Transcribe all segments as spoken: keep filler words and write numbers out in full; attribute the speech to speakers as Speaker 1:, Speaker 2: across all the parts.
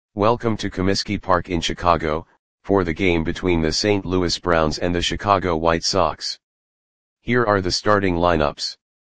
Speaker 1: Welcome to Comiskey Park in Chicago, for the game between the Saint Louis Browns and the Chicago White Sox. Here are the starting lineups.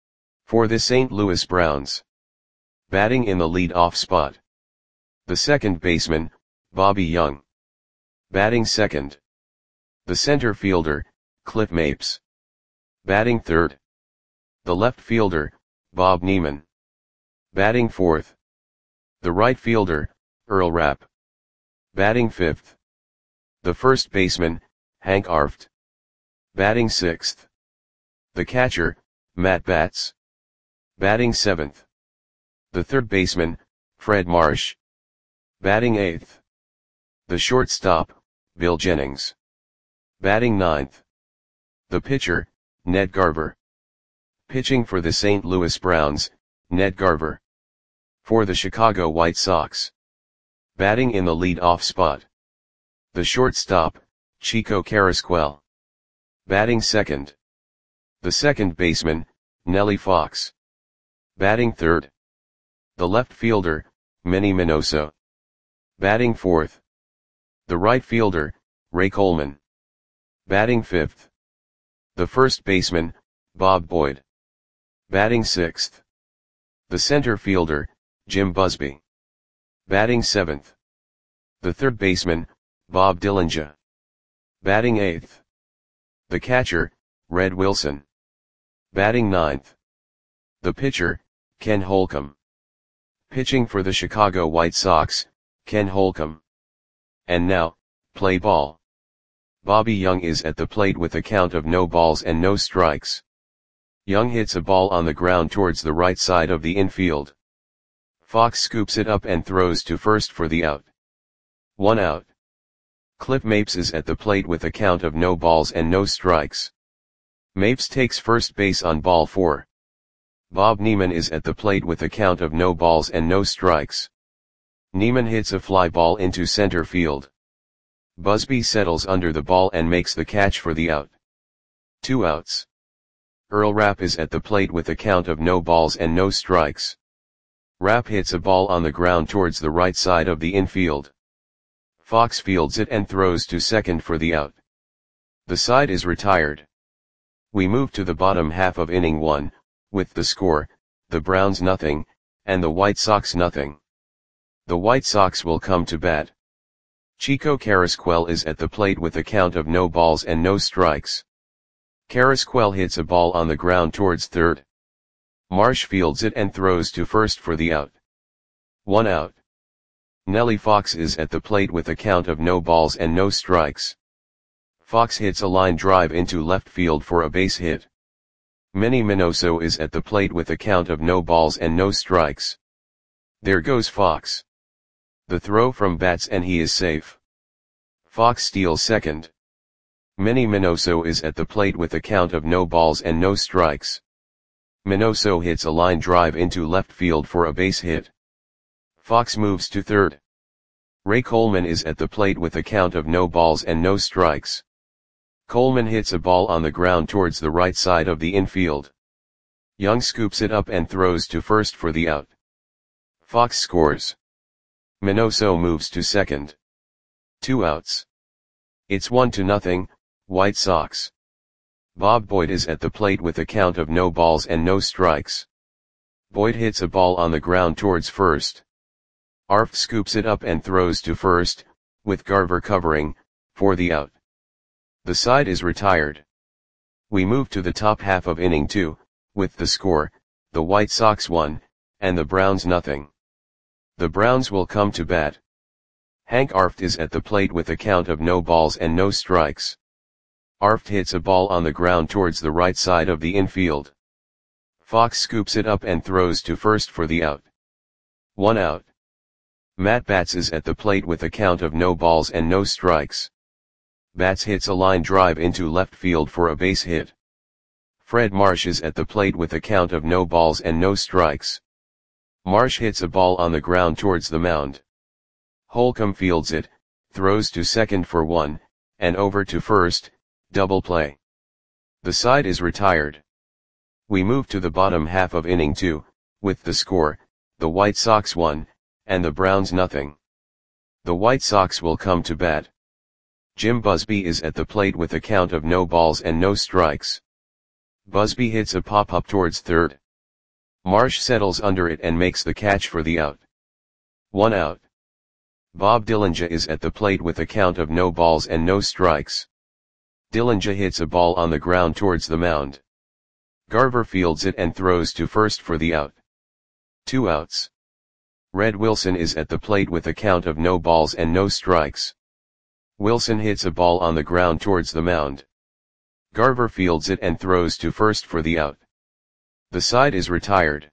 Speaker 1: For the Saint Louis Browns. Batting in the lead-off spot. The second baseman, Bobby Young. Batting second. The center fielder, Cliff Mapes. Batting third. The left fielder, Bob Neiman. Batting fourth. The right fielder, Earl Rapp. Batting fifth. The first baseman, Hank Arft. Batting sixth. The catcher, Matt Batts. Batting seventh. The third baseman, Fred Marsh. Batting eighth. The shortstop, Bill Jennings. Batting ninth. The pitcher, Ned Garver. Pitching for the Saint Louis Browns, Ned Garver. For the Chicago White Sox. Batting in the lead-off spot. The shortstop, Chico Carrasquel. Batting second. The second baseman, Nellie Fox. Batting third. The left fielder, Manny Minoso. Batting fourth. The right fielder, Ray Coleman. Batting fifth. The first baseman, Bob Boyd. Batting sixth. The center fielder, Jim Busby. Batting seventh. The third baseman, Bob Dillinger. Batting eighth. The catcher, Red Wilson. Batting ninth. The pitcher, Ken Holcomb. Pitching for the Chicago White Sox, Ken Holcomb. And now, play ball. Bobby Young is at the plate with a count of no balls and no strikes. Young hits a ball on the ground towards the right side of the infield. Fox scoops it up and throws to first for the out. One out. Cliff Mapes is at the plate with a count of no balls and no strikes. Mapes takes first base on ball four. Bob Neiman is at the plate with a count of no balls and no strikes. Neiman hits a fly ball into center field. Busby settles under the ball and makes the catch for the out. Two outs. Earl Rapp is at the plate with a count of no balls and no strikes. Rapp hits a ball on the ground towards the right side of the infield. Fox fields it and throws to second for the out. The side is retired. We move to the bottom half of inning one, with the score, the Browns nothing, and the White Sox nothing. The White Sox will come to bat. Chico Carrasquel is at the plate with a count of no balls and no strikes. Carrasquel hits a ball on the ground towards third. Marsh fields it and throws to first for the out. One out. Nellie Fox is at the plate with a count of no balls and no strikes. Fox hits a line drive into left field for a base hit. Manny Minoso is at the plate with a count of no balls and no strikes. There goes Fox. The throw from Batts and he is safe. Fox steals second. Manny Minoso is at the plate with a count of no balls and no strikes. Minoso hits a line drive into left field for a base hit. Fox moves to third. Ray Coleman is at the plate with a count of no balls and no strikes. Coleman hits a ball on the ground towards the right side of the infield. Young scoops it up and throws to first for the out. Fox scores. Minoso moves to second. Two outs. It's one to nothing, White Sox. Bob Boyd is at the plate with a count of no balls and no strikes. Boyd hits a ball on the ground towards first. Arft scoops it up and throws to first, with Garver covering, for the out. The side is retired. We move to the top half of inning two, with the score, the White Sox one, and the Browns nothing. The Browns will come to bat. Hank Arft is at the plate with a count of no balls and no strikes. Arft hits a ball on the ground towards the right side of the infield. Fox scoops it up and throws to first for the out. One out. Matt Batts is at the plate with a count of no balls and no strikes. Batts hits a line drive into left field for a base hit. Fred Marsh is at the plate with a count of no balls and no strikes. Marsh hits a ball on the ground towards the mound. Holcomb fields it, throws to second for one, and over to first, double play. The side is retired. We move to the bottom half of inning two, with the score, the White Sox one, and the Browns nothing. The White Sox will come to bat. Jim Busby is at the plate with a count of no balls and no strikes. Busby hits a pop-up towards third. Marsh settles under it and makes the catch for the out. One out. Bob Dillinger is at the plate with a count of no balls and no strikes. Dillinger hits a ball on the ground towards the mound. Garver fields it and throws to first for the out. Two outs. Red Wilson is at the plate with a count of no balls and no strikes. Wilson hits a ball on the ground towards the mound. Garver fields it and throws to first for the out. The side is retired.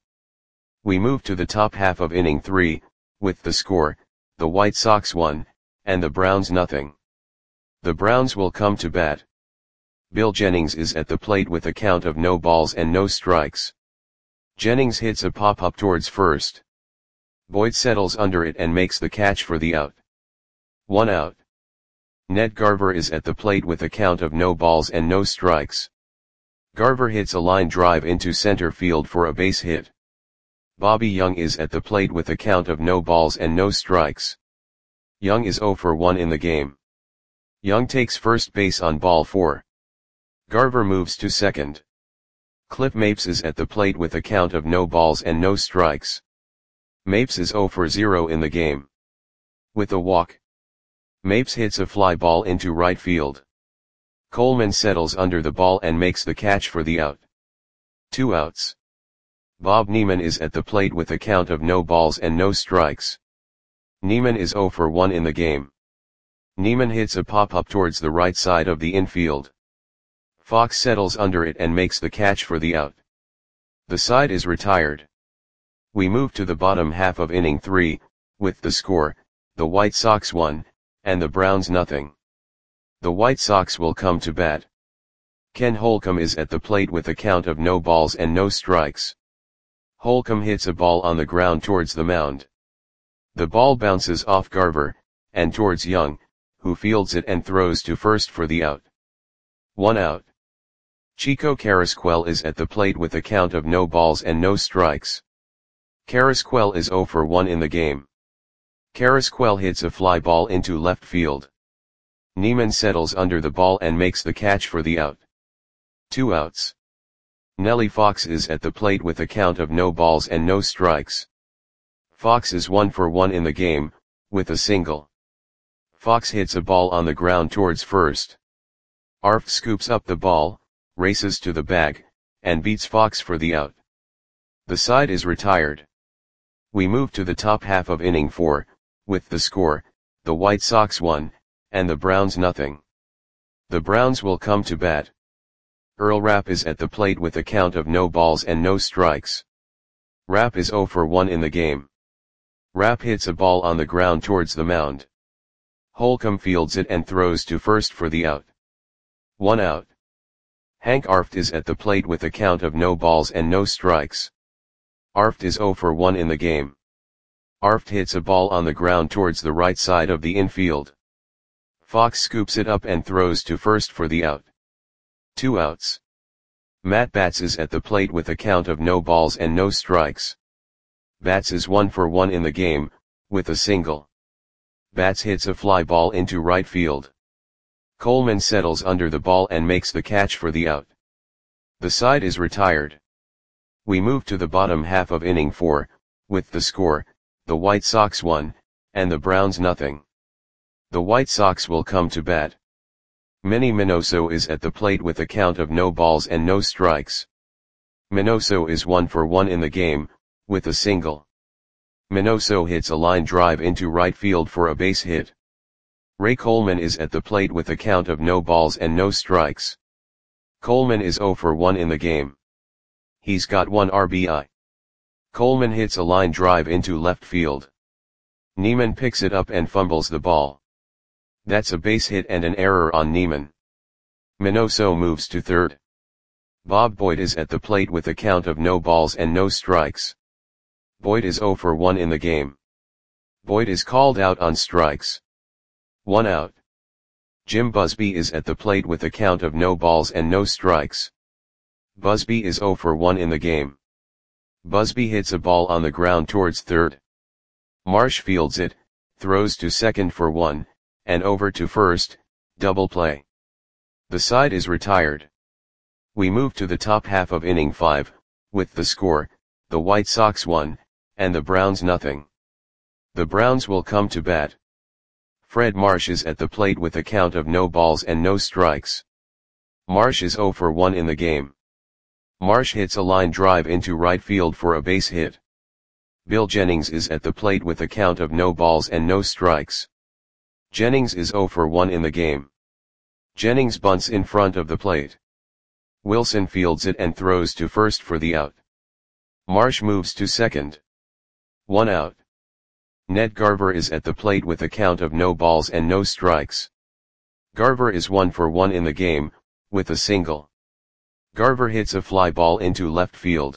Speaker 1: We move to the top half of inning three, with the score, the White Sox one, and the Browns nothing. The Browns will come to bat. Bill Jennings is at the plate with a count of no balls and no strikes. Jennings hits a pop-up towards first. Boyd settles under it and makes the catch for the out. One out. Ned Garver is at the plate with a count of no balls and no strikes. Garver hits a line drive into center field for a base hit. Bobby Young is at the plate with a count of no balls and no strikes. Young is zero for one in the game. Young takes first base on ball four. Garver moves to second. Cliff Mapes is at the plate with a count of no balls and no strikes. Mapes is zero for zero in the game. With a walk, Mapes hits a fly ball into right field. Coleman settles under the ball and makes the catch for the out. Two outs. Bob Neiman is at the plate with a count of no balls and no strikes. Neiman is zero for one in the game. Neiman hits a pop-up towards the right side of the infield. Fox settles under it and makes the catch for the out. The side is retired. We move to the bottom half of inning three, with the score, the White Sox one, and the Browns nothing. The White Sox will come to bat. Ken Holcomb is at the plate with a count of no balls and no strikes. Holcomb hits a ball on the ground towards the mound. The ball bounces off Garver, and towards Young, who fields it and throws to first for the out. One out. Chico Carrasquel is at the plate with a count of no balls and no strikes. Carrasquel is zero for one in the game. Carrasquel hits a fly ball into left field. Neiman settles under the ball and makes the catch for the out. Two outs. Nellie Fox is at the plate with a count of no balls and no strikes. Fox is one for one in the game, with a single. Fox hits a ball on the ground towards first. Arf scoops up the ball, races to the bag, and beats Fox for the out. The side is retired. We move to the top half of inning four, with the score, the White Sox one, and the Browns nothing. The Browns will come to bat. Earl Rapp is at the plate with a count of no balls and no strikes. Rapp is zero for one in the game. Rapp hits a ball on the ground towards the mound. Holcomb fields it and throws to first for the out. One out. Hank Arft is at the plate with a count of no balls and no strikes. Arft is zero for one in the game. Arft hits a ball on the ground towards the right side of the infield. Fox scoops it up and throws to first for the out. Two outs. Matt Batts is at the plate with a count of no balls and no strikes. Batts is one for one in the game, with a single. Batts hits a fly ball into right field. Coleman settles under the ball and makes the catch for the out. The side is retired. We move to the bottom half of inning four, with the score, the White Sox one, and the Browns nothing. The White Sox will come to bat. Manny Minoso is at the plate with a count of no balls and no strikes. Minoso is one for one in the game, with a single. Minoso hits a line drive into right field for a base hit. Ray Coleman is at the plate with a count of no balls and no strikes. Coleman is zero for one in the game. He's got one R B I. Coleman hits a line drive into left field. Neiman picks it up and fumbles the ball. That's a base hit and an error on Neiman. Minoso moves to third. Bob Boyd is at the plate with a count of no balls and no strikes. Boyd is zero for one in the game. Boyd is called out on strikes. One out. Jim Busby is at the plate with a count of no balls and no strikes. Busby is zero for one in the game. Busby hits a ball on the ground towards third. Marsh fields it, throws to second for one, and over to first, double play. The side is retired. We move to the top half of inning five, with the score, the White Sox one, and the Browns nothing. The Browns will come to bat. Fred Marsh is at the plate with a count of no balls and no strikes. Marsh is oh for one in the game. Marsh hits a line drive into right field for a base hit. Bill Jennings is at the plate with a count of no balls and no strikes. Jennings is oh for one in the game. Jennings bunts in front of the plate. Wilson fields it and throws to first for the out. Marsh moves to second. One out. Ned Garver is at the plate with a count of no balls and no strikes. Garver is one for one in the game, with a single. Garver hits a fly ball into left field.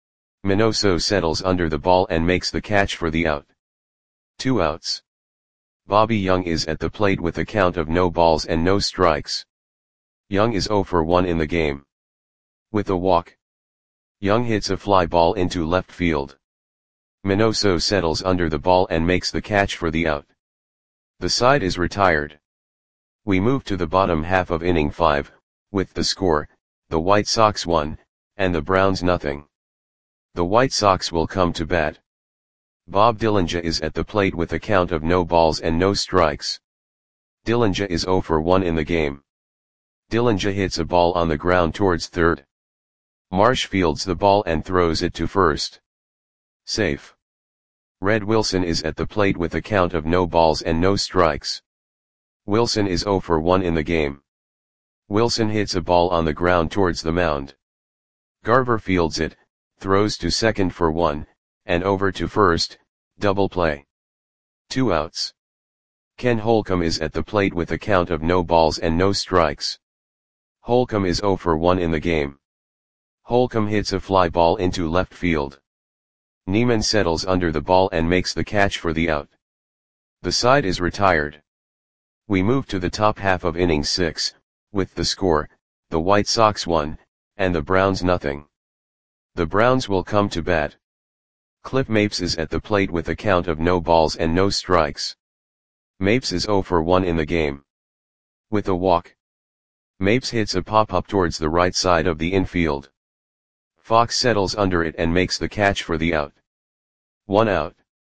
Speaker 1: Minoso settles under the ball and makes the catch for the out. Two outs. Bobby Young is at the plate with a count of no balls and no strikes. Young is oh for one in the game. With a walk. Young hits a fly ball into left field. Minoso settles under the ball and makes the catch for the out. The side is retired. We move to the bottom half of inning five, with the score, the White Sox one, and the Browns nothing. The White Sox will come to bat. Bob Dillinger is at the plate with a count of no balls and no strikes. Dillinger is oh for one in the game. Dillinger hits a ball on the ground towards third. Marsh fields the ball and throws it to first. Safe. Red Wilson is at the plate with a count of no balls and no strikes. Wilson is oh for one in the game. Wilson hits a ball on the ground towards the mound. Garver fields it, throws to second for one, and over to first, double play. Two outs. Ken Holcomb is at the plate with a count of no balls and no strikes. Holcomb is oh for one in the game. Holcomb hits a fly ball into left field. Neiman settles under the ball and makes the catch for the out. The side is retired. We move to the top half of inning six, with the score, the White Sox one, and the Browns nothing. The Browns will come to bat. Cliff Mapes is at the plate with a count of no balls and no strikes. Mapes is oh for one in the game. With a walk. Mapes hits a pop-up towards the right side of the infield. Fox settles under it and makes the catch for the out. One out.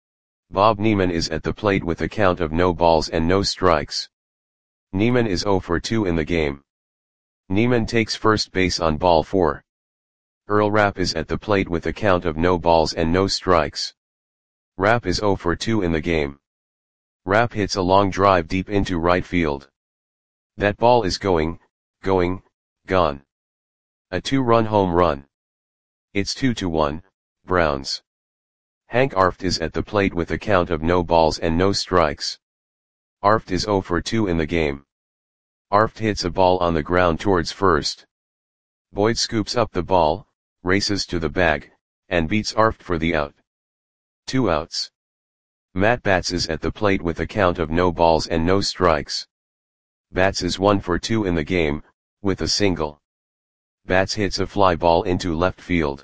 Speaker 1: Bob Neiman is at the plate with a count of no balls and no strikes. Neiman is oh for two in the game. Neiman takes first base on ball four. Earl Rapp is at the plate with a count of no balls and no strikes. Rapp is oh for two in the game. Rapp hits a long drive deep into right field. That ball is going, going, gone. A two-run home run. It's two to one, Browns. Hank Arft is at the plate with a count of no balls and no strikes. Arft is oh for two in the game. Arft hits a ball on the ground towards first. Boyd scoops up the ball, races to the bag, and beats Arft for the out. Two outs. Matt Batts is at the plate with a count of no balls and no strikes. Batts is one for two in the game, with a single. Batts hits a fly ball into left field.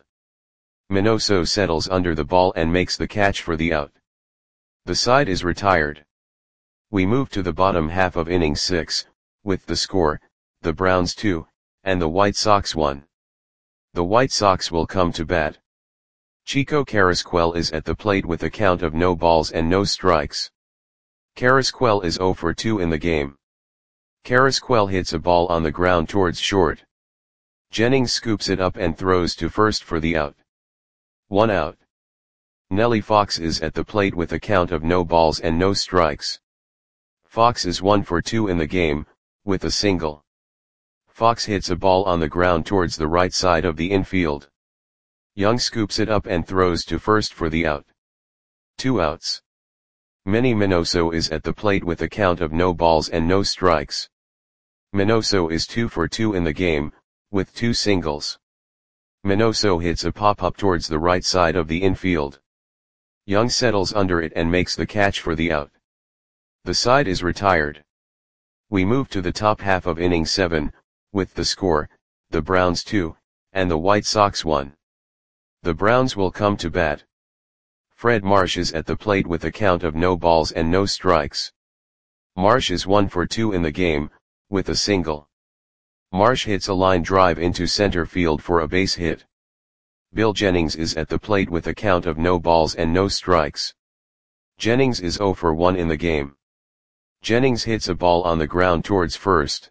Speaker 1: Minoso settles under the ball and makes the catch for the out. The side is retired. We move to the bottom half of inning six, with the score, the Browns two, and the White Sox one. The White Sox will come to bat. Chico Carrasquel is at the plate with a count of no balls and no strikes. Carrasquel is oh for two in the game. Carrasquel hits a ball on the ground towards short. Jennings scoops it up and throws to first for the out. One out. Nellie Fox is at the plate with a count of no balls and no strikes. Fox is one for two in the game, with a single. Fox hits a ball on the ground towards the right side of the infield. Young scoops it up and throws to first for the out. Two outs. Manny Minoso is at the plate with a count of no balls and no strikes. Minoso is two for two in the game, with two singles. Minoso hits a pop-up towards the right side of the infield. Young settles under it and makes the catch for the out. The side is retired. We move to the top half of inning seven, with the score, the Browns two, and the White Sox one. The Browns will come to bat. Fred Marsh is at the plate with a count of no balls and no strikes. Marsh is one for two in the game, with a single. Marsh hits a line drive into center field for a base hit. Bill Jennings is at the plate with a count of no balls and no strikes. Jennings is zero for one in the game. Jennings hits a ball on the ground towards first.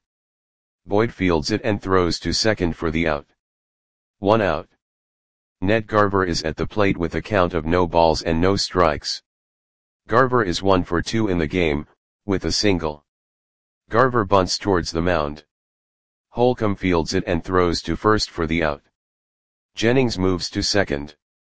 Speaker 1: Boyd fields it and throws to second for the out. One out. Ned Garver is at the plate with a count of no balls and no strikes. Garver is one for two in the game, with a single. Garver bunts towards the mound. Holcomb fields it and throws to first for the out. Jennings moves to second.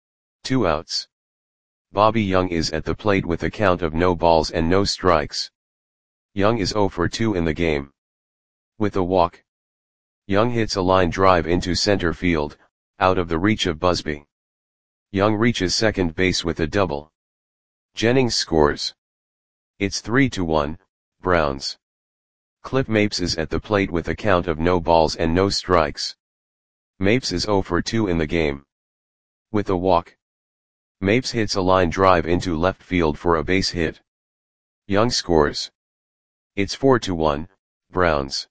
Speaker 1: Two outs. Bobby Young is at the plate with a count of no balls and no strikes. Young is zero for two in the game. With a walk. Young hits a line drive into center field, out of the reach of Busby. Young reaches second base with a double. Jennings scores. It's three to one, Browns. Cliff Mapes is at the plate with a count of no balls and no strikes. Mapes is zero for two in the game. With a walk. Mapes hits a line drive into left field for a base hit. Young scores. It's four to one, Browns.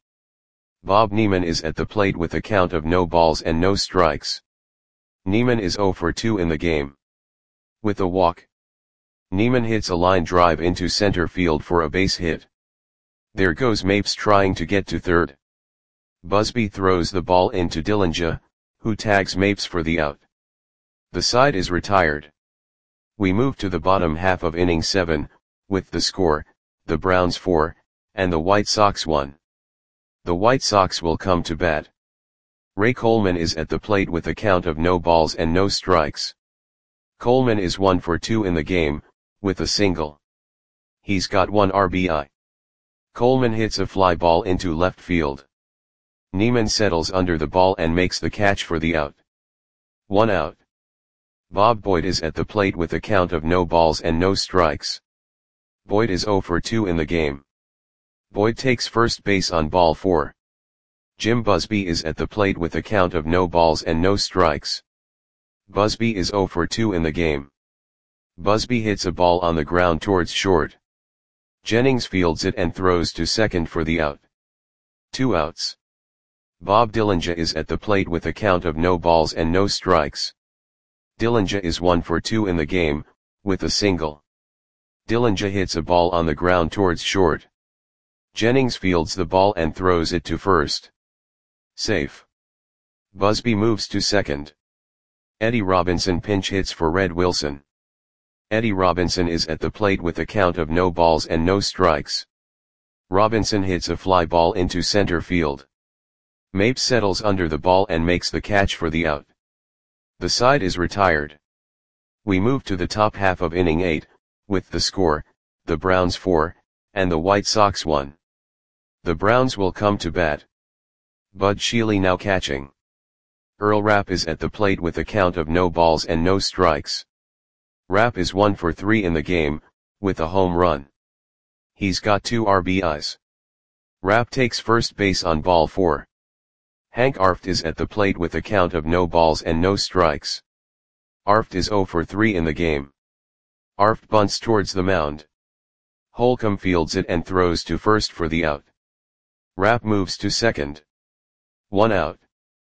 Speaker 1: Bob Neiman is at the plate with a count of no balls and no strikes. Neiman is zero for two in the game. With a walk. Neiman hits a line drive into center field for a base hit. There goes Mapes trying to get to third. Busby throws the ball into Dillinger, who tags Mapes for the out. The side is retired. We move to the bottom half of inning seven, with the score, the Browns four, and the White Sox one. The White Sox will come to bat. Ray Coleman is at the plate with a count of no balls and no strikes. Coleman is one for two in the game, with a single. He's got one R B I. Coleman hits a fly ball into left field. Neiman settles under the ball and makes the catch for the out. One out. Bob Boyd is at the plate with a count of no balls and no strikes. Boyd is zero for two in the game. Boyd takes first base on ball four. Jim Busby is at the plate with a count of no balls and no strikes. Busby is zero for two in the game. Busby hits a ball on the ground towards short. Jennings fields it and throws to second for the out. Two outs. Bob Dillinger is at the plate with a count of no balls and no strikes. Dillinger is one for two in the game, with a single. Dillinger hits a ball on the ground towards short. Jennings fields the ball and throws it to first. Safe. Busby moves to second. Eddie Robinson pinch hits for Red Wilson. Eddie Robinson is at the plate with a count of no balls and no strikes. Robinson hits a fly ball into center field. Mapes settles under the ball and makes the catch for the out. The side is retired. We move to the top half of inning eight, with the score, the Browns four, and the White Sox one. The Browns will come to bat. Bud Shealy now catching. Earl Rapp is at the plate with a count of no balls and no strikes. Rapp is one for three in the game, with a home run. He's got two R B Is. Rapp takes first base on ball four. Hank Arft is at the plate with a count of no balls and no strikes. Arft is zero for three in the game. Arft bunts towards the mound. Holcomb fields it and throws to first for the out. Rapp moves to second. One out.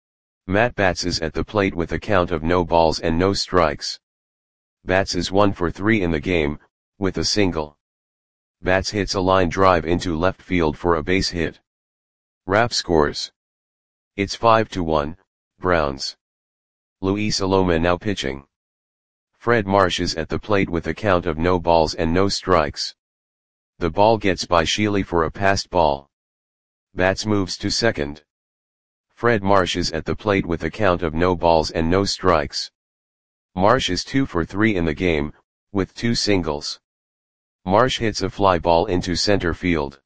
Speaker 1: Matt Batts is at the plate with a count of no balls and no strikes. Batts is one for three in the game, with a single. Batts hits a line drive into left field for a base hit. Rapp scores. It's five to one, Browns. Luis Aloma now pitching. Fred Marsh is at the plate with a count of no balls and no strikes. The ball gets by Shealy for a passed ball. Batts moves to second. Fred Marsh is at the plate with a count of no balls and no strikes. Marsh is two for three in the game, with two singles. Marsh hits a fly ball into center field.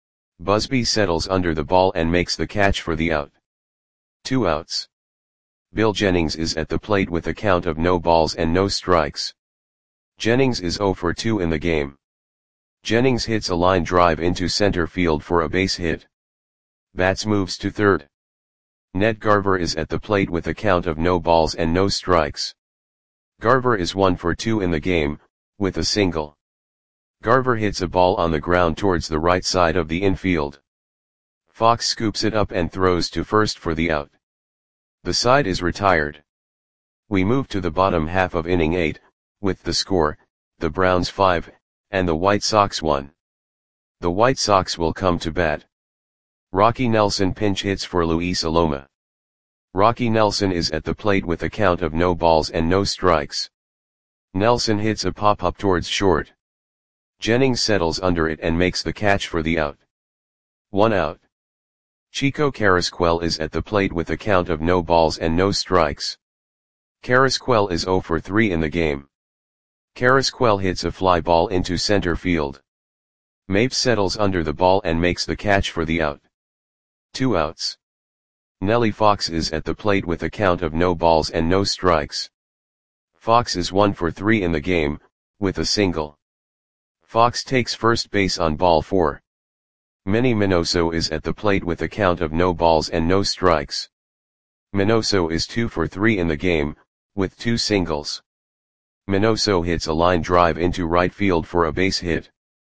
Speaker 1: Busby settles under the ball and makes the catch for the out. Two outs. Bill Jennings is at the plate with a count of no balls and no strikes. Jennings is zero for two in the game. Jennings hits a line drive into center field for a base hit. Batts moves to third. Ned Garver is at the plate with a count of no balls and no strikes. Garver is one for two in the game, with a single. Garver hits a ball on the ground towards the right side of the infield. Fox scoops it up and throws to first for the out. The side is retired. We move to the bottom half of inning eight, with the score, the Browns five, and the White Sox one. The White Sox will come to bat. Rocky Nelson pinch hits for Luis Aloma. Rocky Nelson is at the plate with a count of no balls and no strikes. Nelson hits a pop-up towards short. Jennings settles under it and makes the catch for the out. One out. Chico Carrasquel is at the plate with a count of no balls and no strikes. Carrasquel is zero for three in the game. Carrasquel hits a fly ball into center field. Mapes settles under the ball and makes the catch for the out. Two outs. Nellie Fox is at the plate with a count of no balls and no strikes. Fox is one for three in the game, with a single. Fox takes first base on ball four. Manny Minoso is at the plate with a count of no balls and no strikes. Minoso is two for three in the game, with two singles. Minoso hits a line drive into right field for a base hit.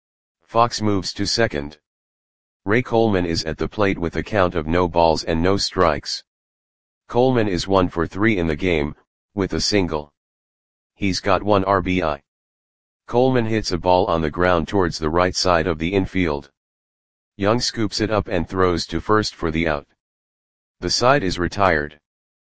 Speaker 1: Fox moves to second. Ray Coleman is at the plate with a count of no balls and no strikes. Coleman is one for three in the game, with a single. He's got one R B I. Coleman hits a ball on the ground towards the right side of the infield. Young scoops it up and throws to first for the out. The side is retired.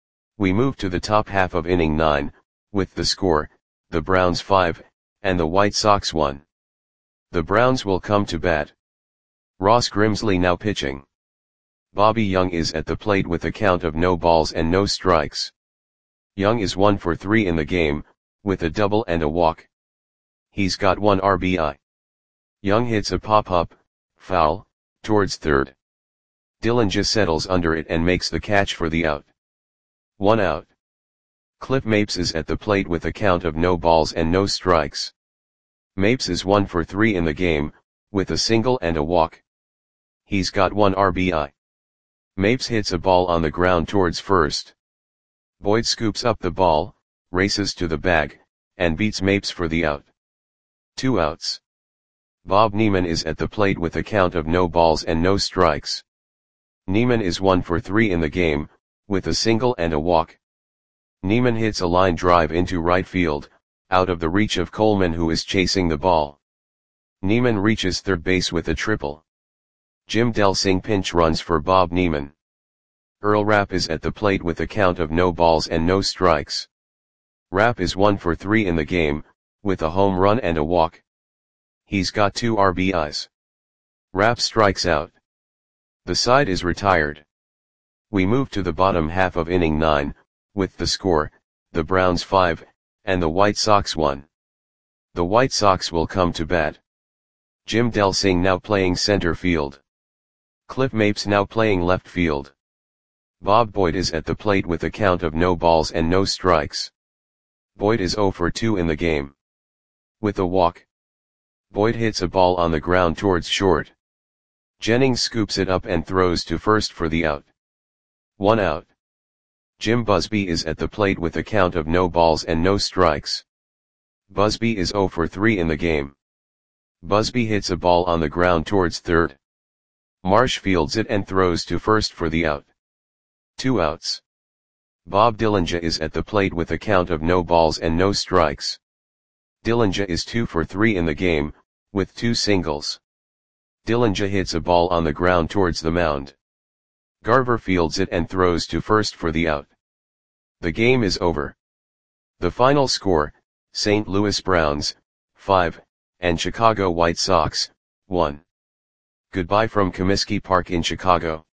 Speaker 1: We move to the top half of inning nine, with the score, the Browns five, and the White Sox one. The Browns will come to bat. Ross Grimsley now pitching. Bobby Young is at the plate with a count of no balls and no strikes. Young is one for three in the game, with a double and a walk. He's got one R B I. Young hits a pop-up, foul, towards third. Dillinger settles under it and makes the catch for the out. One out. Cliff Mapes is at the plate with a count of no balls and no strikes. Mapes is one for three in the game, with a single and a walk. He's got one R B I. Mapes hits a ball on the ground towards first. Boyd scoops up the ball, races to the bag, and beats Mapes for the out. Two outs. Bob Neiman is at the plate with a count of no balls and no strikes. Neiman is one for three in the game, with a single and a walk. Neiman hits a line drive into right field, out of the reach of Coleman who is chasing the ball. Neiman reaches third base with a triple. Jim Delsing pinch runs for Bob Neiman. Earl Rapp is at the plate with a count of no balls and no strikes. Rapp is one for three in the game, with a home run and a walk. He's got two R B Is. Rapp strikes out. The side is retired. We move to the bottom half of inning nine, with the score, the Browns five, and the White Sox one. The White Sox will come to bat. Jim Delsing now playing center field. Cliff Mapes now playing left field. Bob Boyd is at the plate with a count of no balls and no strikes. Boyd is zero for two in the game. With a walk. Boyd hits a ball on the ground towards short. Jennings scoops it up and throws to first for the out. One out. Jim Busby is at the plate with a count of no balls and no strikes. Busby is zero for three in the game. Busby hits a ball on the ground towards third. Marsh fields it and throws to first for the out. Two outs. Bob Dillinger is at the plate with a count of no balls and no strikes. Dillinger is two for three in the game, with two singles. Dillinger hits a ball on the ground towards the mound. Garver fields it and throws to first for the out. The game is over. The final score, Saint Louis Browns, five, and Chicago White Sox, one. Goodbye from Comiskey Park in Chicago.